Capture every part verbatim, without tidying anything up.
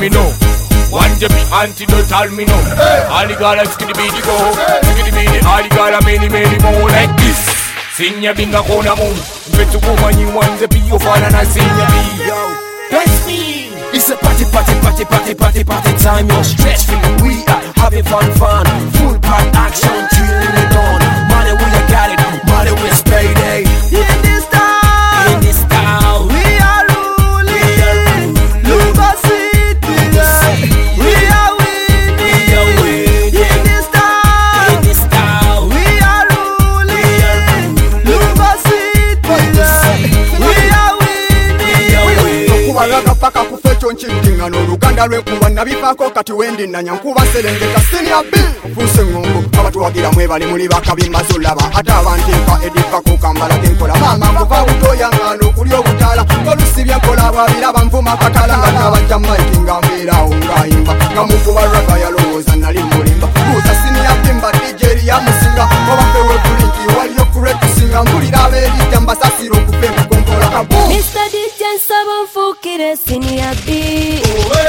me know. One to be antidote, tell me no. All the gotta skitty beady go, skitty beady, all the gotta many many more like this. Senior being a corner moon, bet to woman you want to be your father and I senior be yo. That's me. It's a party, party, party, party, party, party time. You're stress free, we are having fun, fun. Full part action till the dawn. Money we got it, money we spray day. In this town, in this town, we are ruling. Luba City, we are winning. We are winning. In this town, in this town, we are ruling. Luba City, we are winning. Kubalaga paka kufecho nchitinga no Uganda lwekuba nabifako kati wendi na nyankuba serengeka senior B fuse ngombo abatu wagira mwebali muli bakabimba zulaba ata abantika edifa ko kambala kenkola mama kuva utoya ngano kuli obutala olusibya nkola babiraba mvuma katala ngabajja mike ngambira ungayimba ngamukuba raka yaloza nali mulimba kuza senior bimba D J ya musinga obapewe bulinki waliyo kureka singa mulira beri jamba sasiro kupema konkola kabu Mister D J Sabon Fukire senior B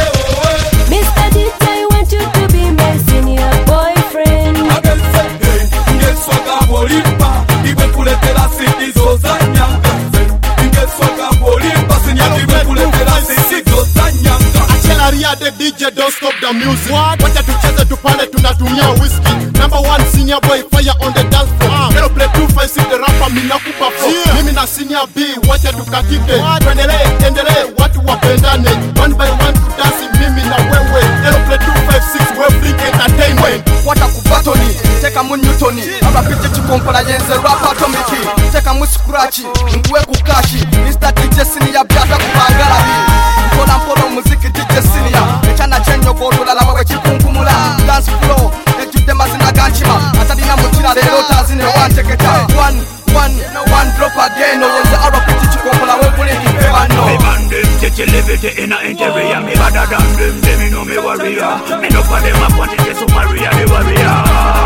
Mister D J I want you to be my senior boyfriend Ngeswaga bolimba iwe kuletera sidi zozanya Ngeswaga bolimba senior iwe kuletera sidi zozanya Achela ria the D J don't stop the music Wacha tucheze tupale tunatumia whiskey Number one senior boy fire on the dance floor Kero play two five six the rapper minakupa flow Mimi na senior B wacha tukatike Tuendelee, endelee, watu wapendane One by one tudasi mimi na wewe Kero play two five six we bring entertainment Wata kubatoni, teka mu Newtoni Aba piche chikompola yenze rap atomiki Teka mu scratchi, nguwe kukashi Mister D J senior byata kubangala bi Mpola mpola muziki D J senior Echana chenyo gorula la wawe chikunkumula Dance floor, ejude mazina ganchima Atadina mutila lero tazine wanteketa One, one, one drop again Oyenze ara piche chikompola we kule kifeba no Me bandem, teche levete ina interior Me bada than them, them you know me warrior Me no for them up on the so Maria the warrior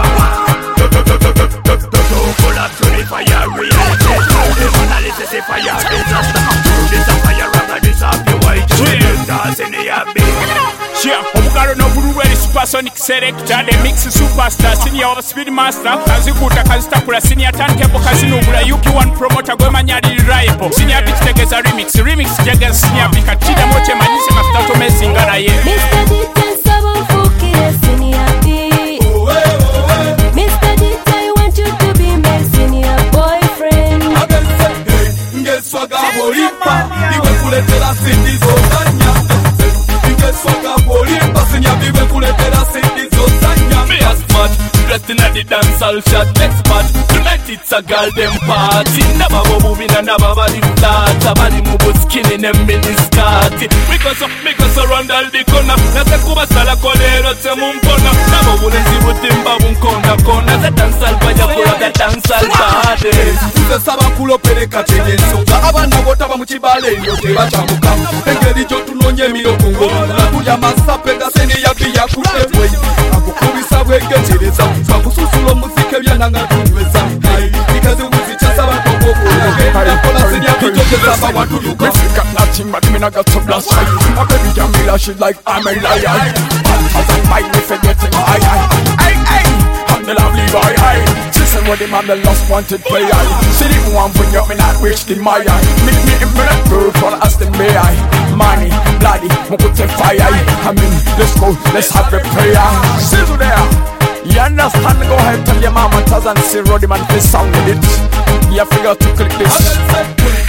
Don't pull up to the fire reality Them analysis the fire disaster This a fire rapper, this a pure white Dance in the abbey Yeah, omugalo no buluweli supersonic selector The mix superstar, senior of speed master Kazikuta kazitakula, senior turntable kazinubula Yuki one promoter gwe manyali reliable Senior beat tegeza remix, remix jagez senior bika Chida moche manise mafuta tome zingana ye Mister D J Sabon Fukire senior B Mister D J I want you to be my senior boyfriend Ngeswaga bolimba, iwe kuletera sidi zozanya Ngeswaga bolimba, senior B iwe kuletera sidi zozanya Me a smart, dressed in a the dancehall shot Next match, tonight it's a girl dem party Never go moving and never body flat Body move skinny them mini skirt We go so, we go so round all the corner Nase kuba sala kolero te mumpona Nabo bulenzi butimba bunkona kona The dancehall fire for the dancehall party Nze saba kulo pereka tegensoka Abana botaba mchibale yote bachamuka Engeri jo tunonye miloko Nakulya masape nga seni yabi ya kutebwe Akukubisa bwege tereza Bakususulo muzike byana nga tunweza Nikazi uzicha saba kongoko Nakola seni yabi jote saba watu yuka Missy got nothing but me not got to blast right My baby Jamila she like I'm a lion As I bite me forgetting I I I I'm the lovely boy I Listen what the man the lost wanted play I See the one bring up me not reach the my eye Make me in minute bird for us the may I Money, bloody, mukute fire I mean, let's go, let's have a prayer See you there You understand, go ahead tell your mama Taz and say Roddy man this sound with it You figure to click this